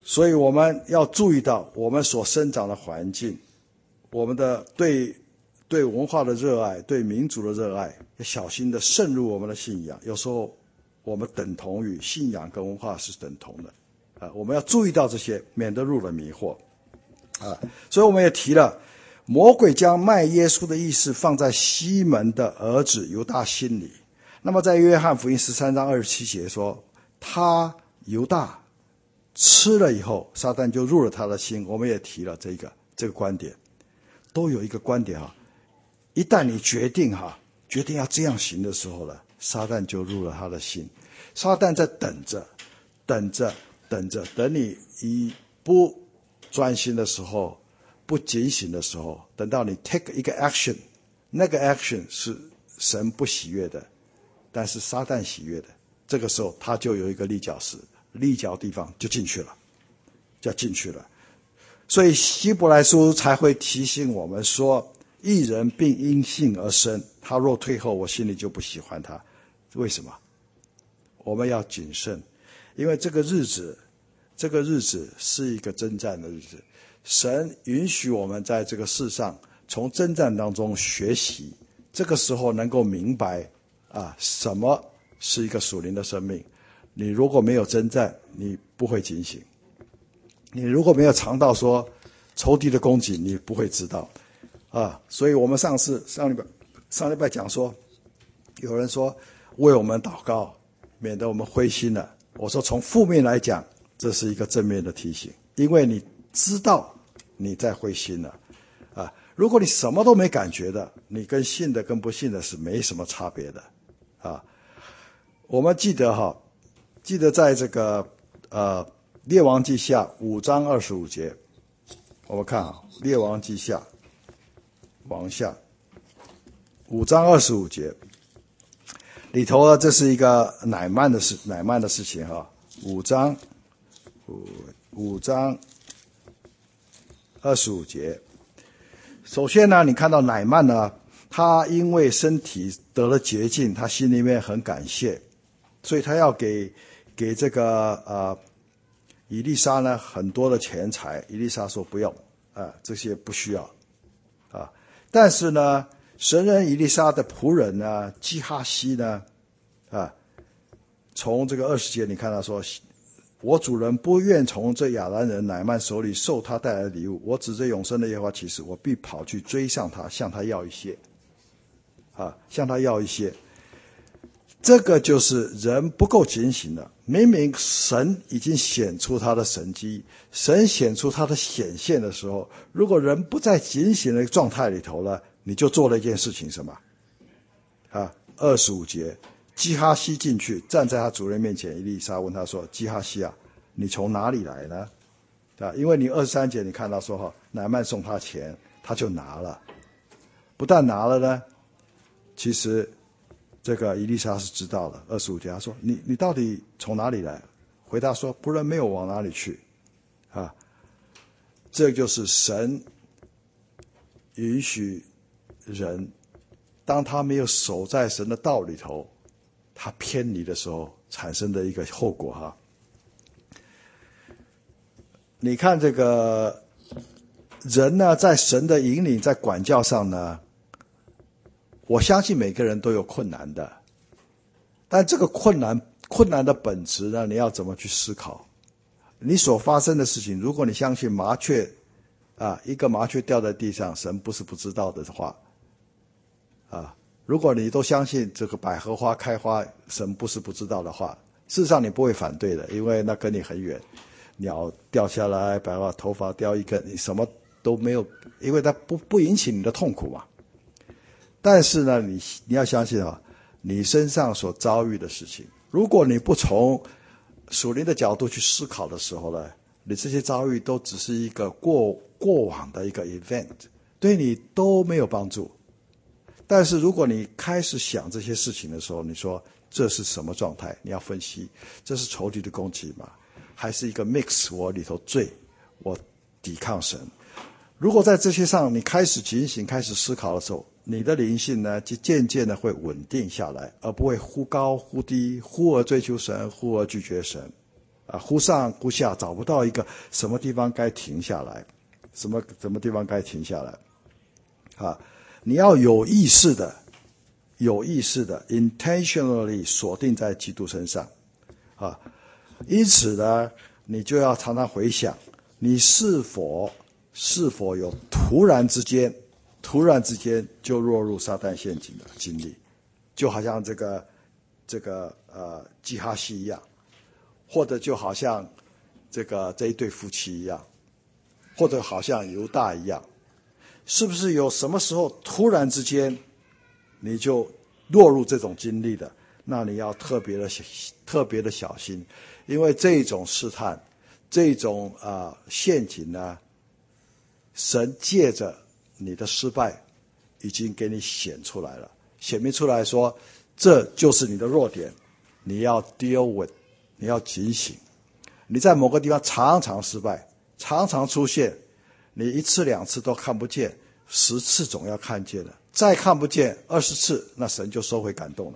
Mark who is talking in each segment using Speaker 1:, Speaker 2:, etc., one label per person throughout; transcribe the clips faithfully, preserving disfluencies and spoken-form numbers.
Speaker 1: 所以我们要注意到我们所生长的环境，我们的对对文化的热爱，对民族的热爱，要小心的渗入我们的信仰。有时候我们等同于信仰跟文化是等同的啊，我们要注意到这些，免得入了迷惑啊。所以我们也提了，魔鬼将卖耶稣的意思放在西门的儿子犹大心里。那么在约翰福音十三章二十七节说，他犹大吃了以后，撒旦就入了他的心。我们也提了这个这个观点，都有一个观点啊，一旦你决定哈，决定要这样行的时候呢，撒旦就入了他的心。撒旦在等着，等着，等着，等你一不专心的时候，不警醒的时候，等到你 take 一个 action， 那个 action 是神不喜悦的，但是撒旦喜悦的，这个时候他就有一个立脚石，立脚地方就进去了，就进去了。所以希伯来书才会提醒我们说，义人并因信而生，他若退后，我心里就不喜欢他。为什么？我们要谨慎，因为这个日子，这个日子是一个征战的日子。神允许我们在这个世上从征战当中学习，这个时候能够明白啊，什么是一个属灵的生命。你如果没有征战，你不会警醒；你如果没有尝到说仇敌的攻击，你不会知道啊。所以我们上次上礼拜上礼拜讲说，有人说为我们祷告，免得我们灰心了。我说从负面来讲，这是一个正面的提醒，因为你知道你在灰心了啊。如果你什么都没感觉的，你跟信的跟不信的是没什么差别的啊。我们记得哈，记得在这个呃列王记下五章二十五节，我们看啊，列王记下往下五章二十五节里头呢，这是一个乃曼的事，乃曼的事情哈。五章五五章二十五节，首先呢，你看到乃曼呢，他因为身体得了洁净，他心里面很感谢，所以他要给给这个呃以利沙呢很多的钱财。以利沙说不用啊、呃，这些不需要啊。但是呢，神人以利沙的仆人呢，基哈西呢，啊，从这个二十节你看他说，我主人不愿从这亚兰人乃曼手里受他带来的礼物，我指着永生的耶和华起誓，我必跑去追上他，向他要一些，啊，向他要一些。这个就是人不够警醒的。明明神已经显出他的神迹，神显出他的显现的时候，如果人不在警醒的状态里头呢，你就做了一件事情，什么？啊，二十五节，基哈西进去，站在他主人面前，以利沙问他说：“基哈西啊，你从哪里来呢？”啊，因为你二十三节你看到说哈，乃曼送他钱，他就拿了，不但拿了呢，其实这个以利沙是知道的。二十五节他说：“你你到底从哪里来？”回答说：“仆人没有往哪里去。”啊，这就是神允许人，当他没有守在神的道里头，他偏离的时候产生的一个后果哈。你看这个人呢，在神的引领、在管教上呢，我相信每个人都有困难的，但这个困难困难的本质呢，你要怎么去思考？你所发生的事情，如果你相信麻雀啊，一个麻雀掉在地上，神不是不知道的话，啊，如果你都相信这个百合花开花，神不是不知道的话，事实上你不会反对的，因为那跟你很远。鸟掉下来，百合头发掉一根，你什么都没有，因为它不不引起你的痛苦嘛。但是呢，你你要相信啊，你身上所遭遇的事情，如果你不从属灵的角度去思考的时候呢，你这些遭遇都只是一个过过往的一个 event， 对你都没有帮助。但是如果你开始想这些事情的时候，你说这是什么状态？你要分析，这是仇敌的攻击吗？还是一个 mix， 我里头罪，我抵抗神。如果在这些上你开始警醒，开始思考的时候，你的灵性呢就渐渐的会稳定下来，而不会忽高忽低，忽而追求神，忽而拒绝神啊。 啊，忽上忽下，找不到一个什么地方该停下来，什么什么地方该停下来，啊，你要有意识的、有意识的 intentionally 锁定在基督身上，啊，因此呢，你就要常常回想，你是否是否有突然之间、突然之间就落入撒旦陷阱的经历，就好像这个这个呃基哈西一样。或者就好像这个这一对夫妻一样，或者好像犹大一样，是不是有什么时候突然之间你就落入这种经历的？那你要特别的特别的小心，因为这种试探、这种啊、呃、陷阱呢，神借着你的失败已经给你显出来了，显明出来说这就是你的弱点，你要 deal with。你要警醒，你在某个地方常常失败，常常出现，你一次两次都看不见，十次总要看见了，再看不见二十次，那神就收回感动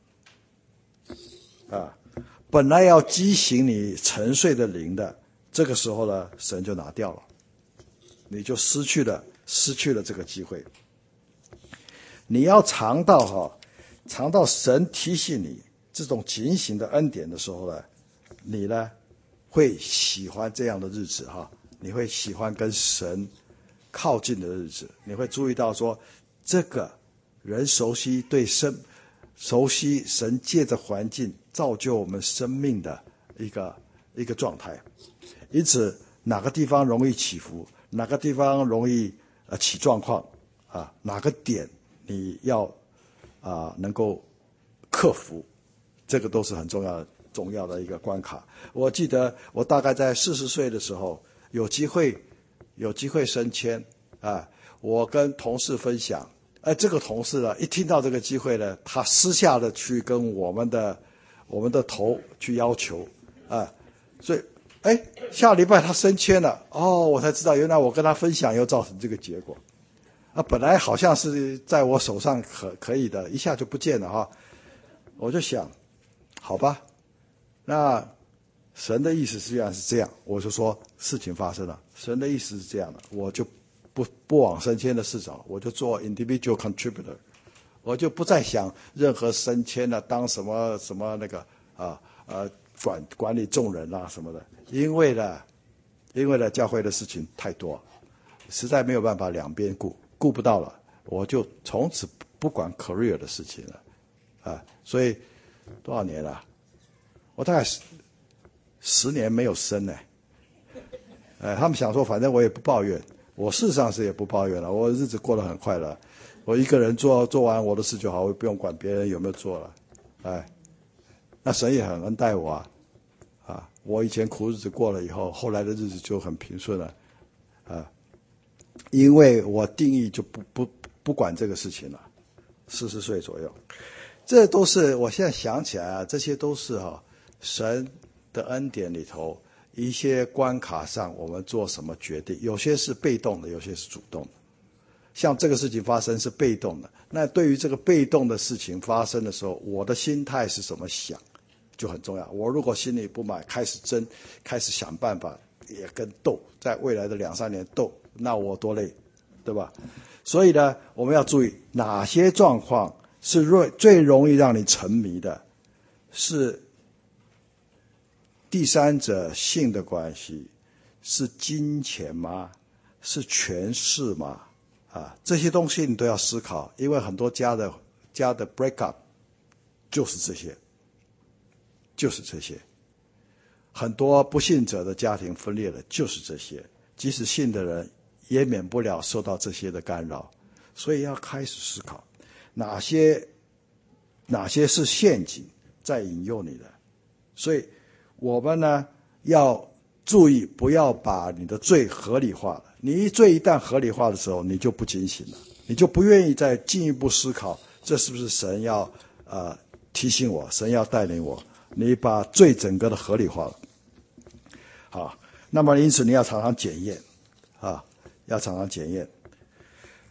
Speaker 1: 了。啊，本来要激醒你沉睡的灵的，这个时候呢，神就拿掉了，你就失去了失去了这个机会。你要尝到哈，尝到神提醒你这种警醒的恩典的时候呢，你呢会喜欢这样的日子哈，你会喜欢跟神靠近的日子，你会注意到说，这个人熟悉对生熟悉神借着环境造就我们生命的一个一个状态，因此哪个地方容易起伏，哪个地方容易呃起状况啊，哪个点你要啊、呃、能够克服。这个都是很重要的重要的一个关卡。我记得我大概在四十岁的时候，有机会有机会升迁啊，我跟同事分享，哎，这个同事呢，一听到这个机会呢，他私下的去跟我们的我们的头去要求啊，所以哎，下礼拜他升迁了，哦，我才知道原来我跟他分享又造成这个结果啊，本来好像是在我手上可可以的，一下就不见了哈，我就想。好吧，那神的意思实际上是这样，我就说事情发生了，神的意思是这样的，我就不不往升迁的事找，我就做 individual contributor， 我就不再想任何升迁了，当什么什么那个啊呃管管理众人啊什么的，因为呢，因为呢教会的事情太多，实在没有办法两边顾顾不到了，我就从此不管 career 的事情了，啊，所以。多少年了？我大概十十年没有升呢。哎，他们想说，反正我也不抱怨，我事实上是也不抱怨了，我日子过得很快乐，我一个人做做完我的事就好，我不用管别人有没有做了。哎，那神也很恩待我啊，啊，我以前苦日子过了以后，后来的日子就很平顺了，啊，因为我定义就不不不管这个事情了，四十岁左右。这都是我现在想起来啊，这些都是哈、啊、神的恩典里头一些关卡上，我们做什么决定，有些是被动的，有些是主动的。像这个事情发生是被动的，那对于这个被动的事情发生的时候，我的心态是怎么想，就很重要。我如果心里不满，开始争，开始想办法，也跟斗，在未来的两三年斗，那我多累，对吧？所以呢，我们要注意哪些状况。是最容易让你沉迷的，是第三者性的关系，是金钱吗？是权势吗？啊，这些东西你都要思考，因为很多家的家的 break up 就是这些，就是这些，很多不信者的家庭分裂的就是这些，即使信的人也免不了受到这些的干扰，所以要开始思考。哪些哪些是陷阱在引诱你的？所以我们呢要注意，不要把你的罪合理化了。你一罪一旦合理化的时候，你就不警醒了，你就不愿意再进一步思考，这是不是神要呃提醒我，神要带领我？你把罪整个的合理化了。好，那么因此你要常常检验啊，要常常检验。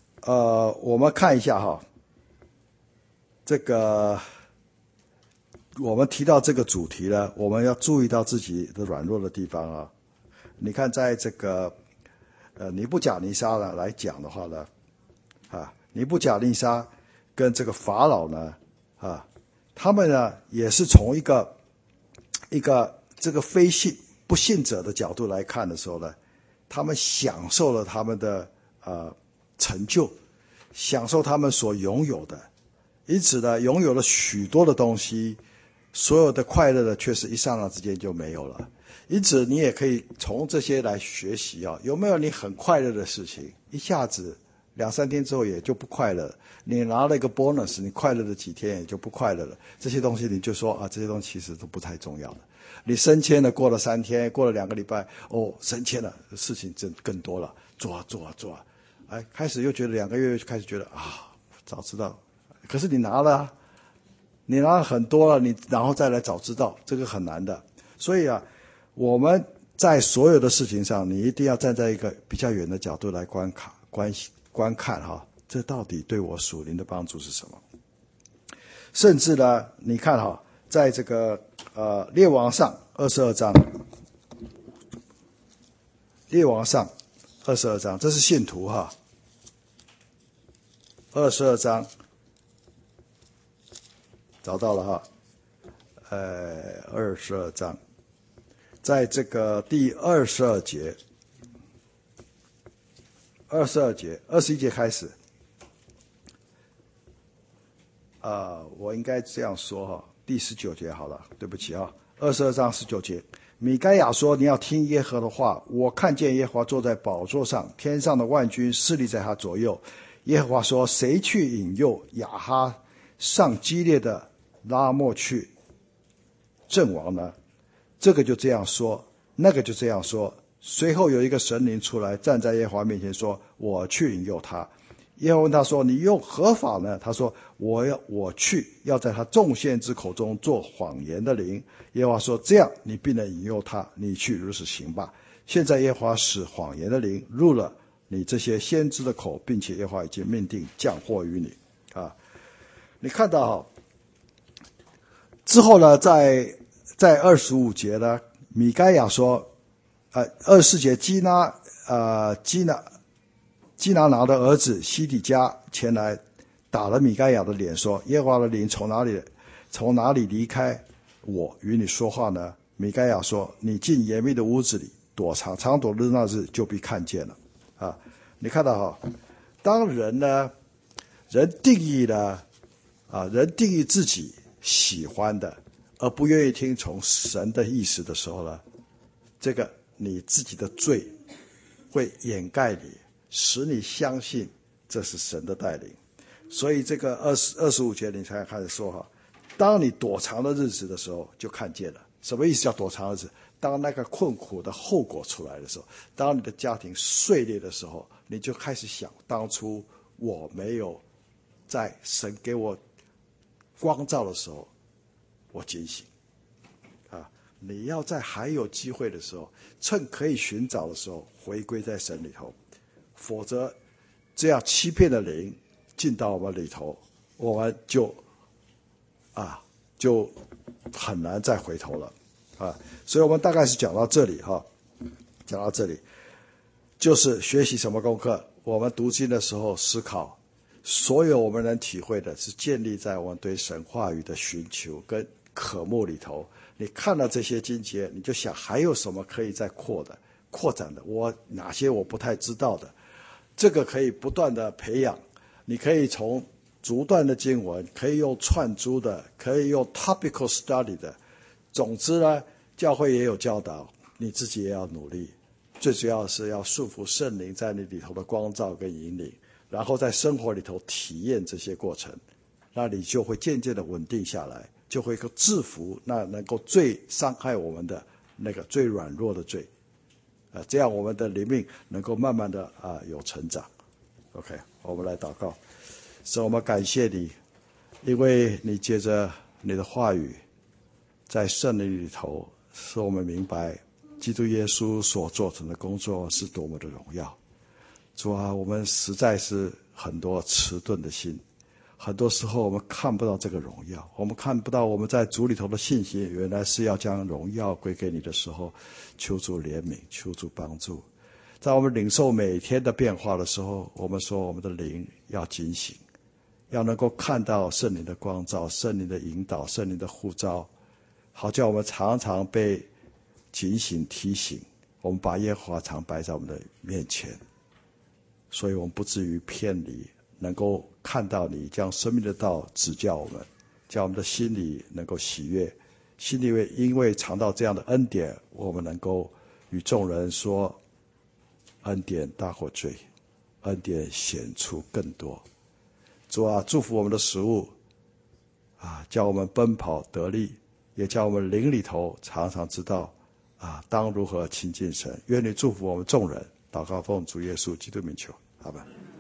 Speaker 1: 呃，我们看一下哈。这个我们提到这个主题呢，我们要注意到自己的软弱的地方啊。你看，在这个呃尼布甲尼撒呢来讲的话呢，啊，尼布甲尼撒跟这个法老呢，啊，他们呢也是从一个一个这个非信不信者的角度来看的时候呢，他们享受了他们的呃成就，享受他们所拥有的，因此呢，拥有了许多的东西。所有的快乐的却是一刹那之间就没有了，因此你也可以从这些来学习啊，有没有你很快乐的事情，一下子两三天之后也就不快乐了。你拿了一个 bonus， 你快乐的几天也就不快乐了。这些东西你就说啊，这些东西其实都不太重要了。你升迁了，过了三天，过了两个礼拜，哦，升迁了，事情真更多了，做啊做啊做啊，哎，开始又觉得两个月就开始觉得啊，早知道，可是你拿了啊。你拿了很多了，你然后再来早知道，这个很难的。所以啊，我们在所有的事情上，你一定要站在一个比较远的角度来观看、观观看哈，这到底对我属灵的帮助是什么？甚至呢，你看哈，在这个呃列王上二十二章，列王上二十二章，这是信徒哈，二十二章。找到了哈，呃，二十二章，在这个第二十二节，二十二节，二十一节开始，啊、呃，我应该这样说哈，第十九节好了，对不起啊，二十二章十九节，米该亚说：“你要听耶和华的话，我看见耶和华坐在宝座上，天上的万军侍立在他左右。耶和华说：谁去引诱亚哈上激烈的拉末去阵亡呢？这个就这样说，那个就这样说。随后有一个神灵出来，站在耶和华面前说：我去引诱他。耶和华问他说：你用何法呢？他说：我要我去，要在他众先知口中做谎言的灵。耶和华说：这样你必能引诱他，你去如此行吧。现在耶和华使谎言的灵入了你这些先知的口，并且耶和华已经命定降祸于你。啊，你看到之后呢，在在二十五节呢，米该亚说，呃，二十四节基拿呃基拿基拿拿的儿子西底家前来打了米该亚的脸，说：耶和华的灵从哪里从哪里离开我与你说话呢？米该亚说：你进严密的屋子里躲藏，常躲日那日就必看见了。啊，你看到哈，当人呢，人定义了啊，人定义自己喜欢的，而不愿意听从神的意思的时候呢，这个你自己的罪会掩盖你，使你相信这是神的带领。所以这个二十二十五节你才开始说哈，当你躲藏的日子的时候就看见了。什么意思叫躲藏日子？当那个困苦的后果出来的时候，当你的家庭碎裂的时候，你就开始想，当初我没有在神给我光照的时候我警醒啊！你要在还有机会的时候，趁可以寻找的时候回归在神里头，否则这样欺骗的灵进到我们里头，我们就啊就很难再回头了啊！所以我们大概是讲到这里哈，讲到这里就是学习什么功课？我们读经的时候思考，所有我们能体会的是建立在我们对神话语的寻求跟渴慕里头。你看到这些经节，你就想还有什么可以再扩的、扩展的？我哪些我不太知道的？这个可以不断的培养。你可以从逐段的经文，可以用串珠的，可以用 topical study 的。总之呢，教会也有教导，你自己也要努力。最主要是要顺服圣灵在你里头的光照跟引领，然后在生活里头体验这些过程，那你就会渐渐的稳定下来，就会制服那能够最伤害我们的那个最软弱的罪，啊，这样我们的灵命能够慢慢的啊有成长。OK， 我们来祷告。所以我们感谢你，因为你借着你的话语，在圣灵里头，使我们明白基督耶稣所做成的工作是多么的荣耀。主啊，我们实在是很多迟钝的心， 很多时候我们看不到这个荣耀，我们看不到我们在主里头的信心，原来是要将荣耀归给你的时候，求主怜悯，求主帮助。在我们领受每天的变化的时候，我们说我们的灵要警醒，要能够看到圣灵的光照，圣灵的引导，圣灵的呼召，好叫我们常常被警醒提醒，我们把耶和华常摆在我们的面前，所以我们不至于偏离，能够看到你将生命的道指教我们，叫我们的心里能够喜悦，心里因为尝到这样的恩典，我们能够与众人说，恩典大过罪，恩典显出更多。主啊，祝福我们的食物啊，叫我们奔跑得力，也叫我们灵里头常常知道啊，当如何亲近神。愿你祝福我们众人。祷告奉主耶稣基督名求，阿们。